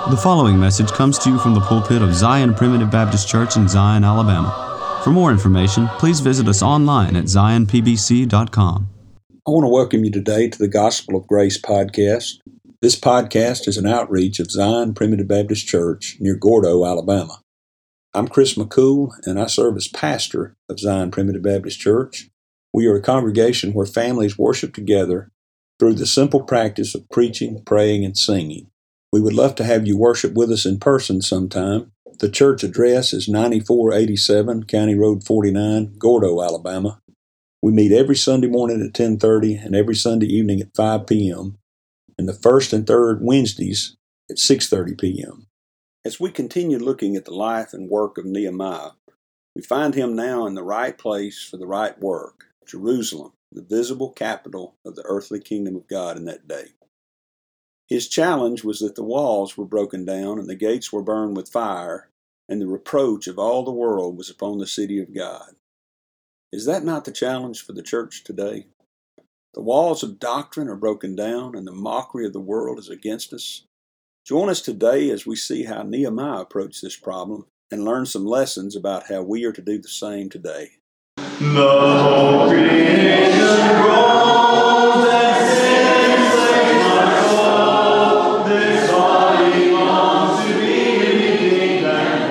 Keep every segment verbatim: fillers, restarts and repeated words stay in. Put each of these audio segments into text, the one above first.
The following message comes to you from the pulpit of Zion Primitive Baptist Church in Zion, Alabama. For more information, please visit us online at zion p b c dot com. I want to welcome you today to the Gospel of Grace podcast. This podcast is an outreach of Zion Primitive Baptist Church near Gordo, Alabama. I'm Chris McCool, and I serve as pastor of Zion Primitive Baptist Church. We are a congregation where families worship together through the simple practice of preaching, praying, and singing. We would love to have you worship with us in person sometime. The church address is ninety-four eighty-seven County Road forty-nine, Gordo, Alabama. We meet every Sunday morning at ten thirty and every Sunday evening at five p.m. and the first and third Wednesdays at six thirty p.m. As we continue looking at the life and work of Nehemiah, we find him now in the right place for the right work, Jerusalem, the visible capital of the earthly kingdom of God in that day. His challenge was that the walls were broken down and the gates were burned with fire, and the reproach of all the world was upon the city of God. Is that not the challenge for the church today? The walls of doctrine are broken down and the mockery of the world is against us. Join us today as we see how Nehemiah approached this problem and learn some lessons about how we are to do the same today. The whole creation groans and sings like my soul. This body longs to be redeemed and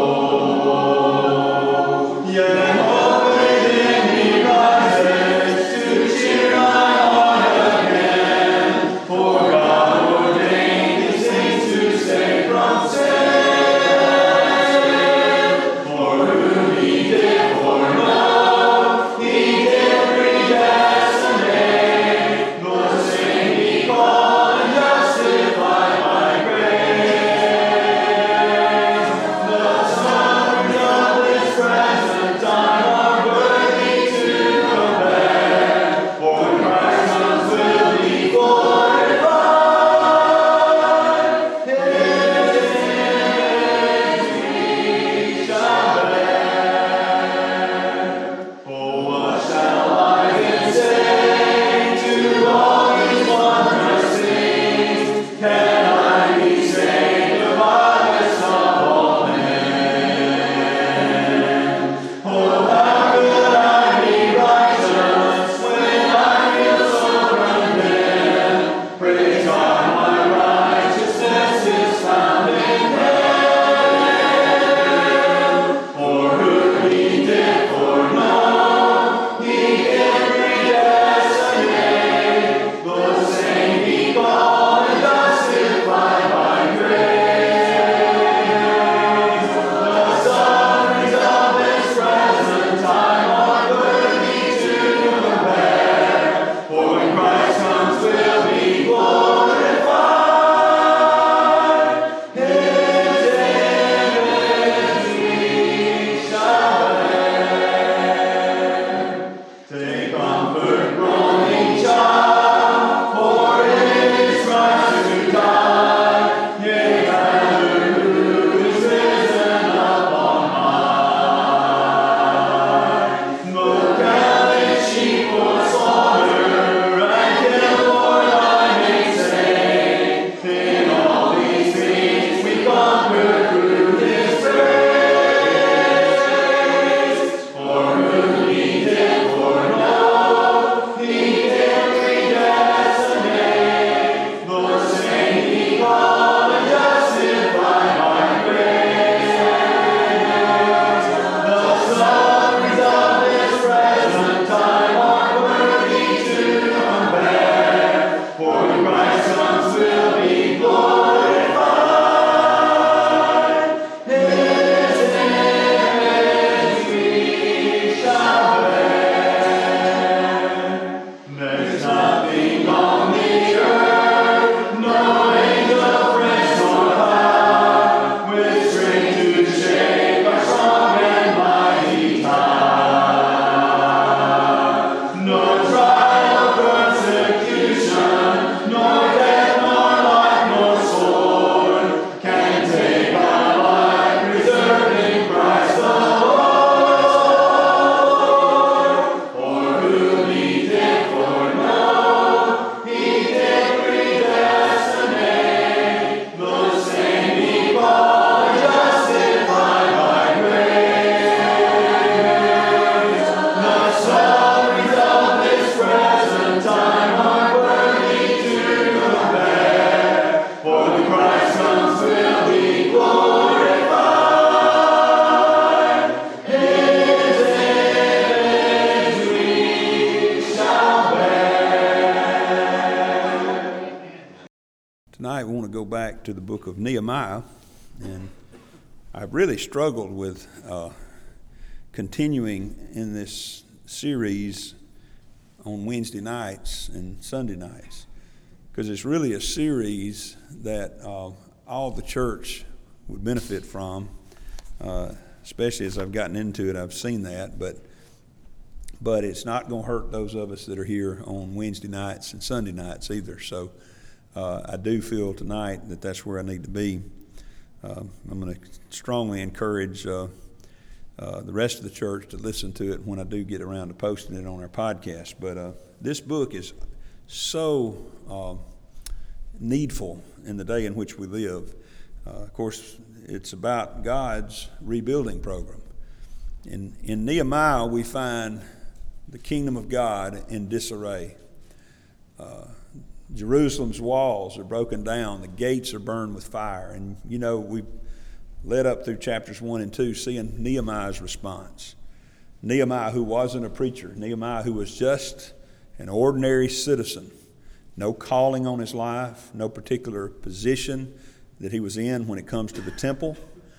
whole. Yet hope within me rises to cheer my heart again. For God ordained these things to save from sin. For whom He did foreknow, He did predestine. back to the book of Nehemiah, and I've really struggled with uh, continuing in this series on Wednesday nights and Sunday nights, because it's really a series that uh, all the church would benefit from, uh, especially as I've gotten into it. I've seen that, but but it's not going to hurt those of us that are here on Wednesday nights and Sunday nights either. So uh, I do feel tonight that that's where I need to be. Uh, I'm going to strongly encourage uh, uh, the rest of the church to listen to it when I do get around to posting it on our podcast. But uh, this book is so uh, needful in the day in which we live. Uh, of course, it's about God's rebuilding program. In, in Nehemiah, we find the kingdom of God in disarray. Uh, Jerusalem's walls are broken down. The gates are burned with fire. And, you know, we led up through chapters one and two seeing Nehemiah's response. Nehemiah, who wasn't a preacher. Nehemiah, who was just an ordinary citizen. No calling on his life. No particular position that he was in when it comes to the temple.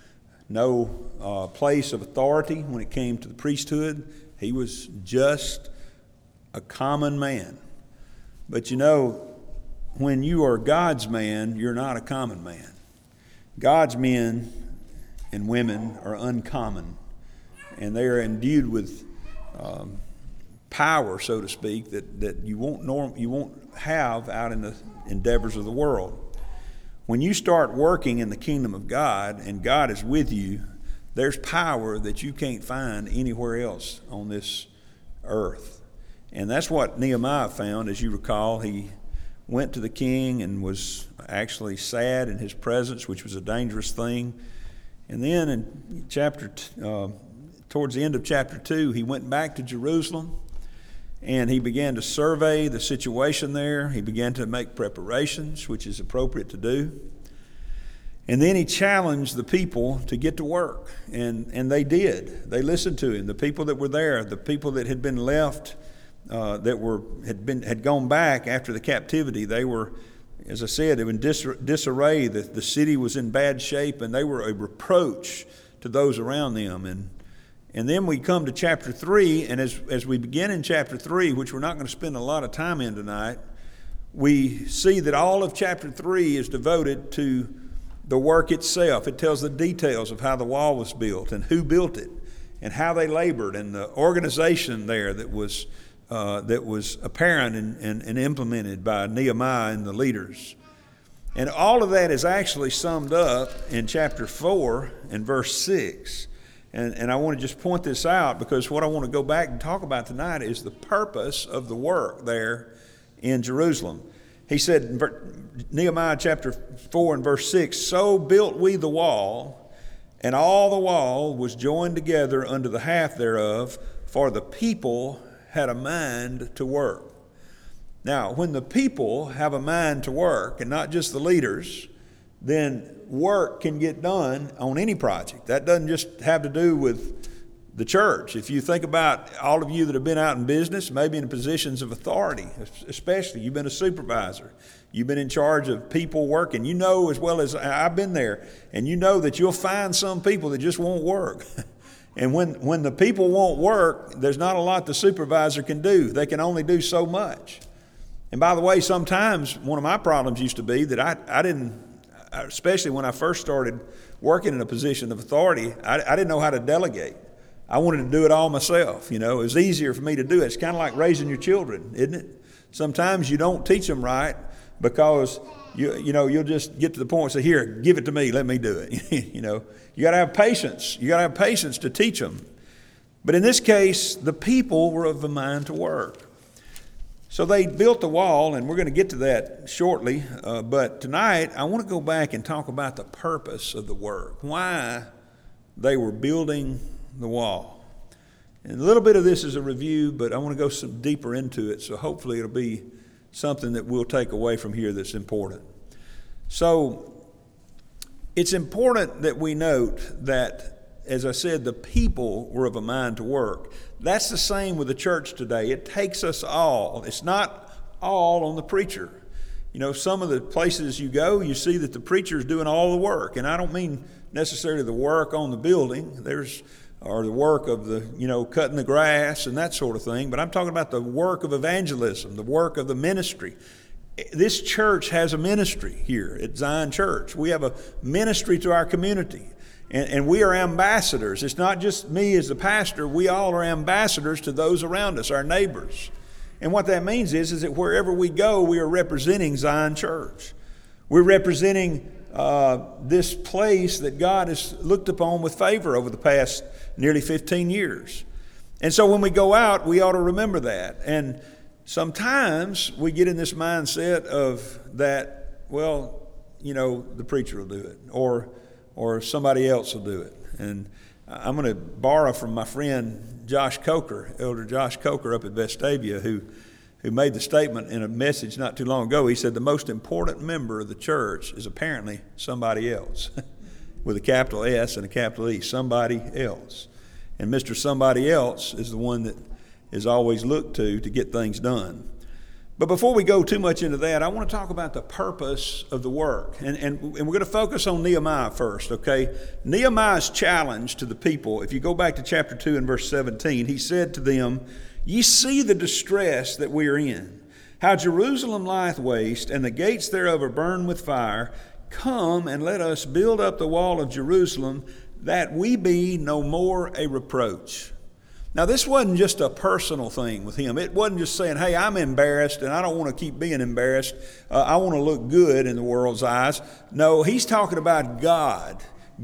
No uh, place of authority when it came to the priesthood. He was just a common man. But you know, when you are God's man, you're not a common man. God's men and women are uncommon, and they are endued with um, power, so to speak, that, that you won't norm, you won't have out in the endeavors of the world. When you start working in the kingdom of God and God is with you, there's power that you can't find anywhere else on this earth. And that's what Nehemiah found. As you recall, he went to the king and was actually sad in his presence, which was a dangerous thing. And then in chapter, uh, towards the end of chapter two, he went back to Jerusalem and he began to survey the situation there. He began to make preparations, which is appropriate to do. And then he challenged the people to get to work, and, and they did. They listened to him. The people that were there, the people that had been left, uh, that were had been had gone back after the captivity, they were, as I said, they were in dis- disarray. The, the city was in bad shape, and they were a reproach to those around them. And and then we come to chapter three, and as as we begin in chapter three, which we're not going to spend a lot of time in tonight, we see that all of chapter three is devoted to the work itself. It tells the details of how the wall was built and who built it and how they labored and the organization there that was uh, that was apparent and, and, and implemented by Nehemiah and the leaders. And all of that is actually summed up in chapter four and verse six. And, and I want to just point this out because what I want to go back and talk about tonight is the purpose of the work there in Jerusalem. He said in Nehemiah chapter four and verse six, "So built we the wall, and all the wall was joined together unto the half thereof, for the people had a mind to work." Now, when the people have a mind to work, and not just the leaders, then work can get done on any project. That doesn't just have to do with the church. If you think about all of you that have been out in business, maybe in positions of authority, especially you've been a supervisor, you've been in charge of people working, you know as well as I've been there, and you know that you'll find some people that just won't work. And when, when the people won't work, there's not a lot the supervisor can do. They can only do so much. And by the way, sometimes one of my problems used to be that I, I didn't, especially when I first started working in a position of authority, I, I didn't know how to delegate. I wanted to do it all myself. You know, it was easier for me to do it. It's kind of like raising your children, isn't it? Sometimes you don't teach them right because you you know you'll just get to the point and say, "Here, give it to me. Let me do it." You know, you got to have patience. You got to have patience to teach them. But in this case, the people were of a mind to work. So they built the wall, and we're going to get to that shortly. Uh, but tonight, I want to go back and talk about the purpose of the work. Why they were building the wall. And a little bit of this is a review, but I want to go some deeper into it, so hopefully it'll be something that we'll take away from here that's important. So it's important that we note that, as I said, the people were of a mind to work. That's the same with the church today. It takes us all. It's not all on the preacher. You know, some of the places you go, you see that the preacher's doing all the work. And I don't mean necessarily the work on the building. There's or the work of the, you know, cutting the grass and that sort of thing. But I'm talking about the work of evangelism, the work of the ministry. This church has a ministry here at Zion Church. We have a ministry to our community, and, and we are ambassadors. It's not just me as the pastor. We all are ambassadors to those around us, our neighbors. And what that means is, is that wherever we go, we are representing Zion Church. We're representing uh, this place that God has looked upon with favor over the past nearly fifteen years. And so when we go out, we ought to remember that. And sometimes we get in this mindset of that, well, you know, the preacher will do it, or or somebody else will do it. And I'm going to borrow from my friend Josh Coker, Elder Josh Coker up at Vestavia, who who made the statement in a message not too long ago. He said the most important member of the church is apparently somebody else, with a capital S and a capital E, somebody else. And Mister Somebody Else is the one that is always looked to to get things done. But before we go too much into that, I want to talk about the purpose of the work. And, and, and we're going to focus on Nehemiah first, okay? Nehemiah's challenge to the people, if you go back to chapter two and verse seventeen, he said to them, "Ye see the distress that we are in, how Jerusalem lieth waste, and the gates thereof are burned with fire. Come and let us build up the wall of Jerusalem, that we be no more a reproach." Now, this wasn't just a personal thing with him. It wasn't just saying, hey, I'm embarrassed and I don't want to keep being embarrassed. Uh, I want to look good in the world's eyes. No, he's talking about God.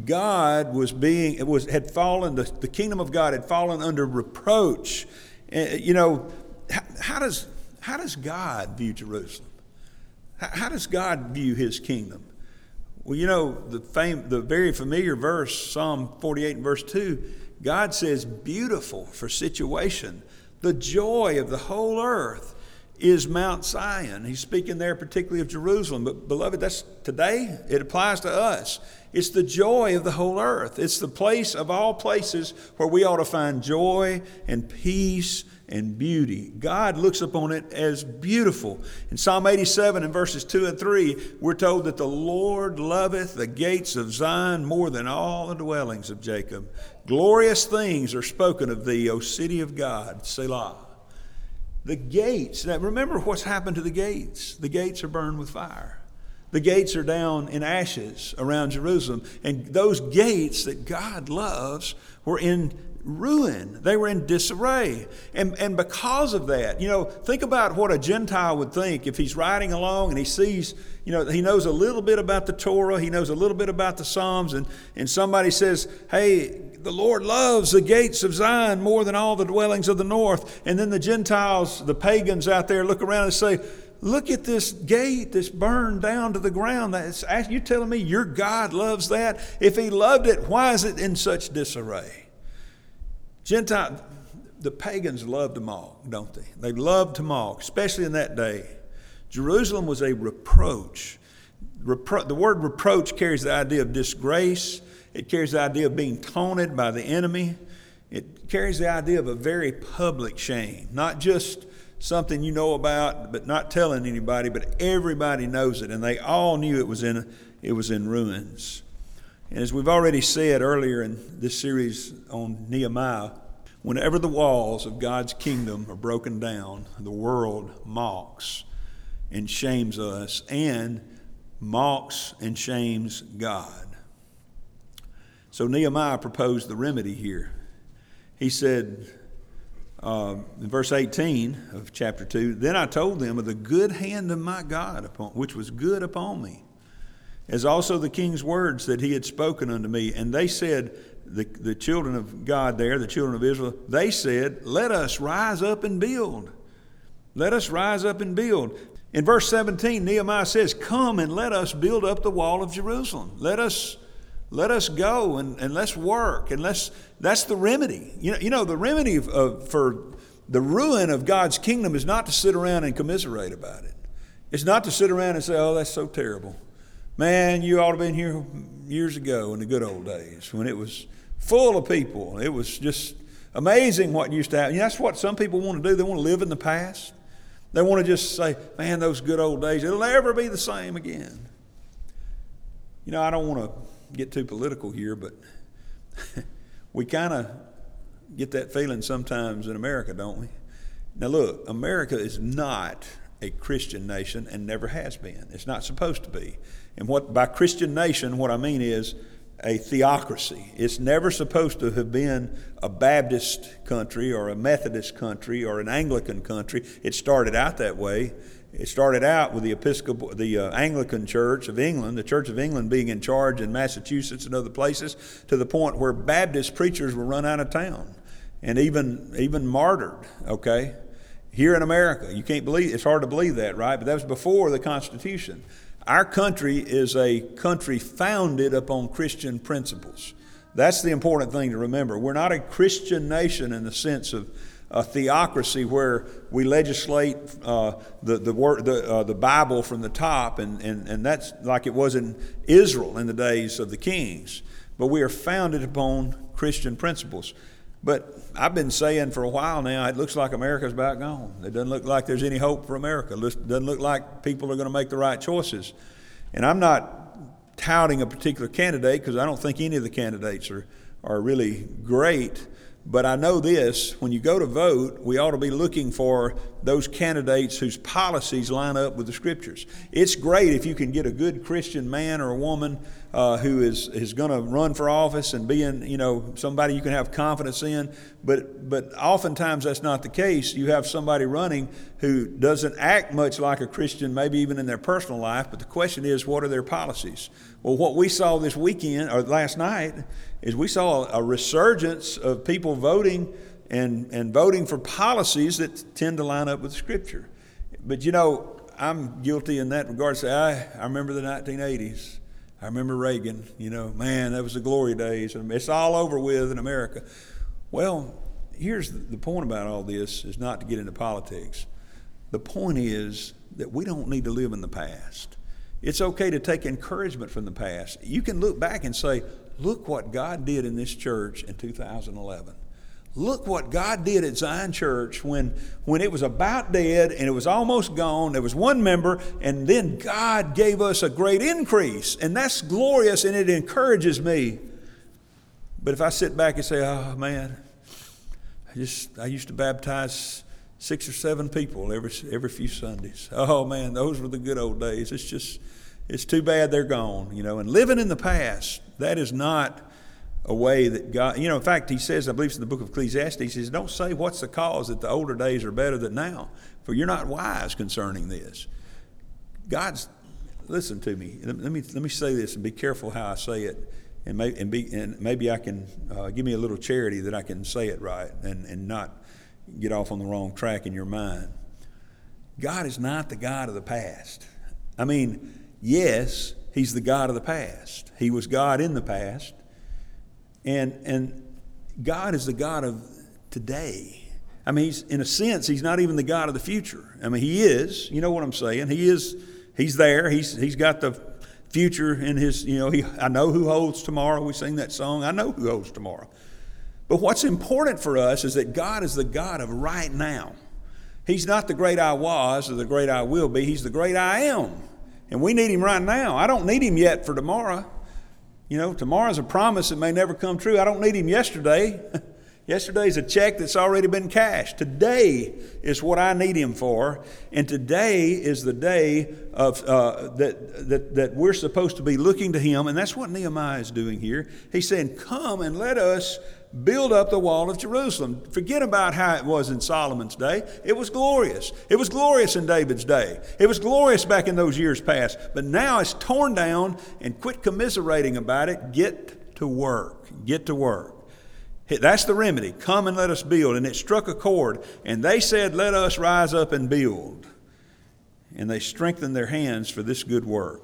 God was being, it was had fallen, the, the kingdom of God had fallen under reproach. Uh, you know, how, how does how does God view Jerusalem? How, how does God view his kingdom? Well, you know, the fame, the very familiar verse, Psalm forty-eight and verse two, God says, beautiful for situation, the joy of the whole earth is Mount Zion. He's speaking there particularly of Jerusalem. But beloved, that's today, it applies to us. It's the joy of the whole earth. It's the place of all places where we ought to find joy and peace and beauty. God looks upon it as beautiful. In Psalm eighty-seven and verses two and three, we're told that the Lord loveth the gates of Zion more than all the dwellings of Jacob. Glorious things are spoken of thee, O city of God, Selah. The gates, now remember what's happened to the gates. The gates are burned with fire. The gates are down in ashes around Jerusalem. And those gates that God loves were in ruin. They were in disarray. And, and because of that, you know, think about what a Gentile would think if he's riding along and he sees, you know, he knows a little bit about the Torah, he knows a little bit about the Psalms, and, and somebody says, hey, the Lord loves the gates of Zion more than all the dwellings of the north. And then the Gentiles, the pagans out there look around and say, look at this gate that's burned down to the ground. That's, you're telling me your God loves that? If he loved it, why is it in such disarray? Gentile, the pagans love to mock, don't they? They love to mock, especially in that day. Jerusalem was a reproach. Repro- the word reproach carries the idea of disgrace. It carries the idea of being taunted by the enemy. It carries the idea of a very public shame, not just something you know about, but not telling anybody, but everybody knows it, and they all knew it was in it was in ruins. And as we've already said earlier in this series on Nehemiah, whenever the walls of God's kingdom are broken down, the world mocks and shames us, and mocks and shames God. So Nehemiah proposed the remedy here. He said, uh, in verse eighteen of chapter two, "Then I told them of the good hand of my God, upon, which was good upon me, as also the king's words that he had spoken unto me. And they said," the, the children of God there, the children of Israel, they said, "Let us rise up and build. Let us rise up and build." In verse seventeen, Nehemiah says, "Come and let us build up the wall of Jerusalem." Let us Let us go and, and let's work, and let's, that's the remedy. You know, you know the remedy of, of, for the ruin of God's kingdom is not to sit around and commiserate about it. It's not to sit around and say, oh, that's so terrible. Man, you ought to have been here years ago in the good old days when it was full of people. It was just amazing what used to happen. You know, that's what some people want to do. They want to live in the past. They want to just say, man, those good old days, it'll never be the same again. You know, I don't want to get too political here, but we kind of get that feeling sometimes in America, don't we? Now look, America is not a Christian nation and never has been. It's not supposed to be. And what by Christian nation, what I mean is a theocracy. It's never supposed to have been a Baptist country or a Methodist country or an Anglican country. It started out that way. It started out with the Episcopal, the uh, Anglican Church of England, the Church of England being in charge in Massachusetts and other places, to the point where Baptist preachers were run out of town and even even martyred. Okay, here in America, you can't believe it's hard to believe that, right? But that was before the Constitution. Our country is a country founded upon Christian principles. That's the important thing to remember. We're not a Christian nation in the sense of a theocracy where we legislate uh, the the, word, the, uh, the Bible from the top, and, and, and that's like it was in Israel in the days of the kings. But we are founded upon Christian principles. But I've been saying for a while now, it looks like America's about gone. It doesn't look like there's any hope for America. It doesn't look like people are going to make the right choices. And I'm not touting a particular candidate because I don't think any of the candidates are, are really great. But I know this, when you go to vote, we ought to be looking for those candidates whose policies line up with the Scriptures. It's great if you can get a good Christian man or a woman uh, who is, is going to run for office and be in, you know, somebody you can have confidence in. But but oftentimes that's not the case. You have somebody running who doesn't act much like a Christian, maybe even in their personal life. But the question is, what are their policies? Well, what we saw this weekend, or last night, is we saw a resurgence of people voting and, and voting for policies that tend to line up with Scripture. But, you know, I'm guilty in that regard. Say, I, I remember the nineteen eighties. I remember Reagan. You know, man, that was the glory days. And it's all over with in America. Well, here's the point about all this is not to get into politics. The point is that we don't need to live in the past. It's okay to take encouragement from the past. You can look back and say, look what God did in this church in two thousand eleven. Look what God did at Zion Church when, when it was about dead and it was almost gone. There was one member, and then God gave us a great increase. And that's glorious, and it encourages me. But if I sit back and say, oh, man, I just I used to baptize six or seven people every every few Sundays. Oh, man, those were the good old days. It's just, it's too bad they're gone, you know. And living in the past, that is not a way that God, you know, in fact, he says, I believe it's in the book of Ecclesiastes, he says, don't say what's the cause that the older days are better than now, for you're not wise concerning this. God's, listen to me, let me let me say this and be careful how I say it, and, may, and, be, and maybe I can, uh, give me a little charity that I can say it right and, and not get off on the wrong track in your mind. God is not the God of the past. I mean, yes, he's the God of the past. He was God in the past. And and God is the God of today. I mean, he's, in a sense, he's not even the God of the future. I mean, he is. You know what I'm saying? He is. He's there. He's he's got the future in his. You know, he. I know who holds tomorrow. We sing that song. I know who holds tomorrow. But what's important for us is that God is the God of right now. He's not the great I was or the great I will be. He's the great I am. And we need him right now. I don't need him yet for tomorrow. You know, tomorrow's a promise that may never come true. I don't need him yesterday. Yesterday's a check that's already been cashed. Today is what I need him for. And today is the day of uh, that, that, that we're supposed to be looking to him. And that's what Nehemiah is doing here. He's saying, come and let us build up the wall of Jerusalem. Forget about how it was in Solomon's day. It was glorious. It was glorious in David's day. It was glorious back in those years past. But now it's torn down, and quit commiserating about it. Get to work. Get to work. That's the remedy. Come and let us build. And it struck a chord. And they said, let us rise up and build. And they strengthened their hands for this good work.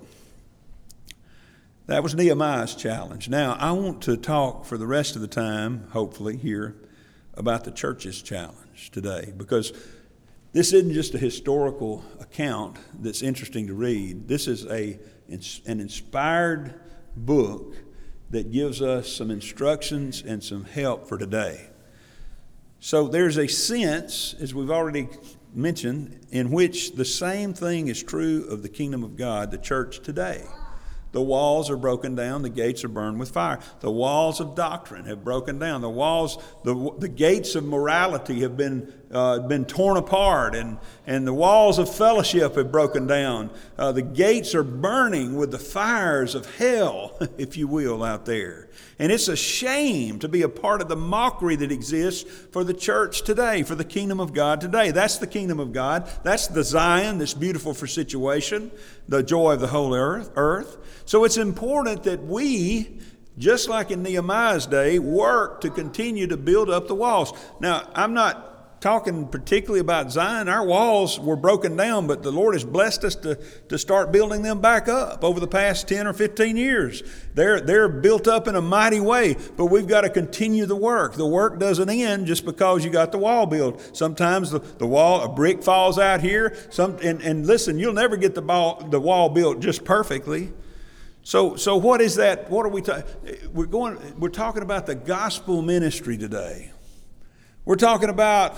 That was Nehemiah's challenge. Now, I want to talk for the rest of the time, hopefully, here, about the church's challenge today, because this isn't just a historical account that's interesting to read. This is a an inspired book that gives us some instructions and some help for today. So there's a sense, as we've already mention in which the same thing is true of the kingdom of God, the church today. The walls are broken down. The gates are burned with fire. The walls of doctrine have broken down. The walls, the, the gates of morality have been uh, been torn apart, and, and the walls of fellowship have broken down. Uh, the gates are burning with the fires of hell, if you will, out there. And it's a shame to be a part of the mockery that exists for the church today, for the kingdom of God today. That's the kingdom of God. That's the Zion, this beautiful for situation, the joy of the whole earth. earth. So it's important that we, just like in Nehemiah's day, work to continue to build up the walls. Now, I'm not talking particularly about Zion. Our walls were broken down, but the Lord has blessed us to, to start building them back up over the past ten or fifteen years. They're, they're built up in a mighty way, but we've got to continue the work. The work doesn't end just because you got the wall built. Sometimes the, the wall, a brick falls out here. Some, and, and listen, you'll never get the, ball, the wall built just perfectly. So, so what is that? What are we talking? We're going. We're talking about the gospel ministry today. We're talking about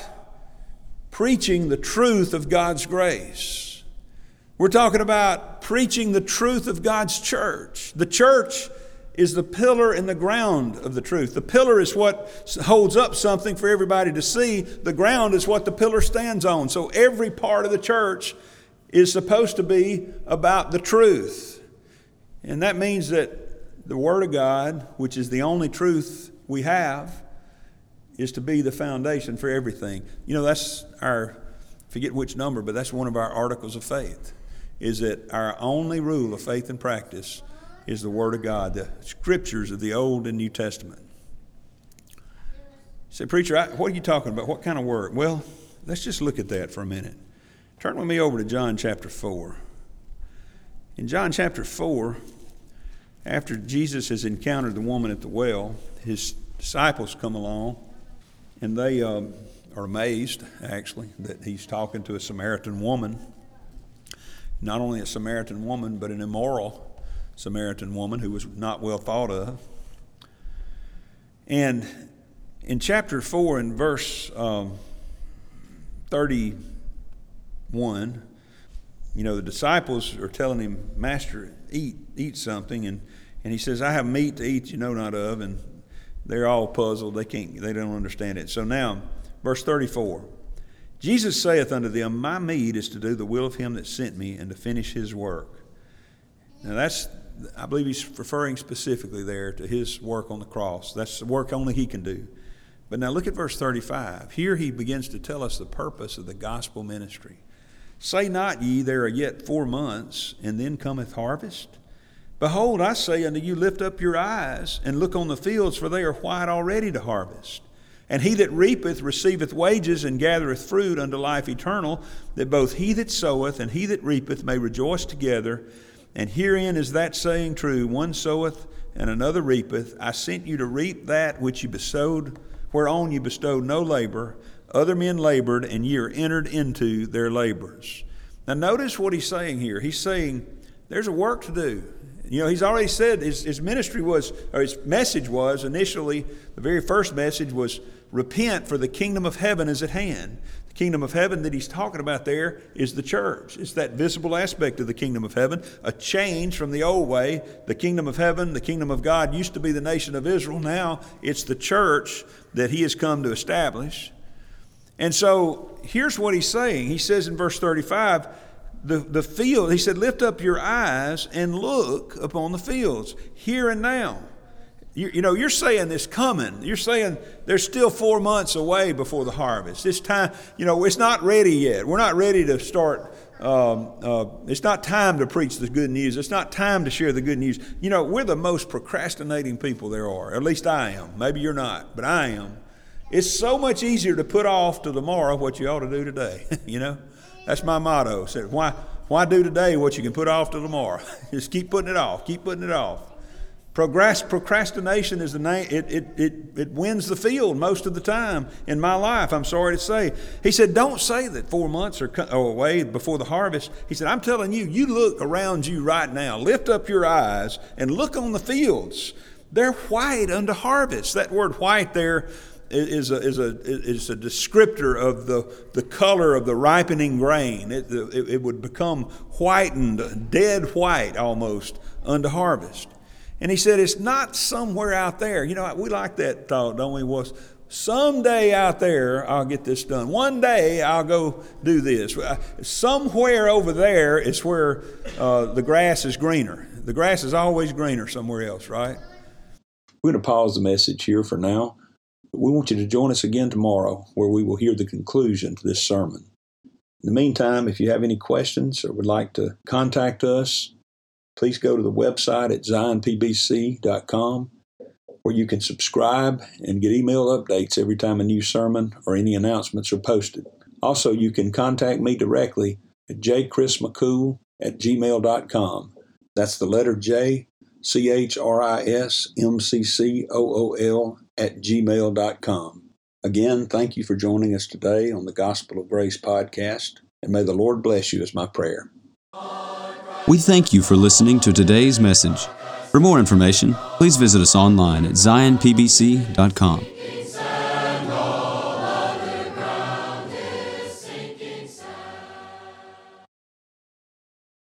preaching the truth of God's grace. We're talking about preaching the truth of God's church. The church is the pillar and the ground of the truth. The pillar is what holds up something for everybody to see. The ground is what the pillar stands on. So every part of the church is supposed to be about the truth. And that means that the Word of God, which is the only truth we have, is to be the foundation for everything. You know, that's our, forget which number, but that's one of our articles of faith, is that our only rule of faith and practice is the Word of God, the Scriptures of the Old and New Testament. You say, preacher, I, what are you talking about? What kind of Word? Well, let's just look at that for a minute. Turn with me over to John chapter four. In John chapter four, after Jesus has encountered the woman at the well, his disciples come along, and they um, are amazed, actually, that he's talking to a Samaritan woman. Not only a Samaritan woman, but an immoral Samaritan woman who was not well thought of. And in chapter four, in verse um, thirty-one, you know, the disciples are telling him, Master, eat, eat something. And, and he says, I have meat to eat you know not of. And they're all puzzled. They can't, they don't understand it. So now, verse thirty-four, Jesus saith unto them, my meat is to do the will of him that sent me and to finish his work. Now that's, I believe he's referring specifically there to his work on the cross. That's the work only he can do. But now look at verse thirty-five. Here he begins to tell us the purpose of the gospel ministry. Say not ye, there are yet four months, and then cometh harvest? Behold, I say unto you, lift up your eyes, and look on the fields, for they are white already to harvest. And he that reapeth receiveth wages, and gathereth fruit unto life eternal, that both he that soweth and he that reapeth may rejoice together. And herein is that saying true, one soweth and another reapeth. I sent you to reap that which you bestowed, whereon you bestowed no labor. Other men labored, and ye are entered into their labors. Now notice what he's saying here. He's saying there's a work to do. You know, he's already said his, his ministry was, or his message was initially, the very first message was repent, for the kingdom of heaven is at hand. The kingdom of heaven that he's talking about there is the church. It's that visible aspect of the kingdom of heaven, a change from the old way. The kingdom of heaven, the kingdom of God used to be the nation of Israel. Now it's the church that he has come to establish. And so here's what he's saying. He says in verse thirty-five, the, the field, he said, lift up your eyes and look upon the fields, here and now. You, you know, you're saying it's coming. You're saying there's still four months away before the harvest. It's time, you know, it's not ready yet. We're not ready to start. Um, uh, it's not time to preach the good news. It's not time to share the good news. You know, we're the most procrastinating people there are. At least I am. Maybe you're not, but I am. It's so much easier to put off to tomorrow what you ought to do today. You know, that's my motto. So why, why do today what you can put off to tomorrow? Just keep putting it off. Keep putting it off. Procrastination is the name. It, it, it, it wins the field most of the time in my life, I'm sorry to say. He said, don't say that four months are away before the harvest. He said, I'm telling you, you look around you right now. Lift up your eyes and look on the fields. They're white unto harvest. That word white there, is a is a is a descriptor of the the color of the ripening grain. It, it, it would become whitened, dead white almost unto harvest. And he said, it's not somewhere out there. You know, we like that thought, don't we? Was someday out there I'll get this done. One day I'll go do this. Somewhere over there is where uh, the grass is greener. The grass is always greener somewhere else, right? We're going to pause the message here for now. We want you to join us again tomorrow, where we will hear the conclusion to this sermon. In the meantime, if you have any questions or would like to contact us, please go to the website at zion p b c dot com, where you can subscribe and get email updates every time a new sermon or any announcements are posted. Also, you can contact me directly at j chris mccool at gmail dot com. That's the letter J, C H R I S M C C O O L at gmail dot com. Again, thank you for joining us today on the Gospel of Grace podcast, and may the Lord bless you is my prayer. We thank you for listening to today's message. For more information, please visit us online at zion p b c dot com.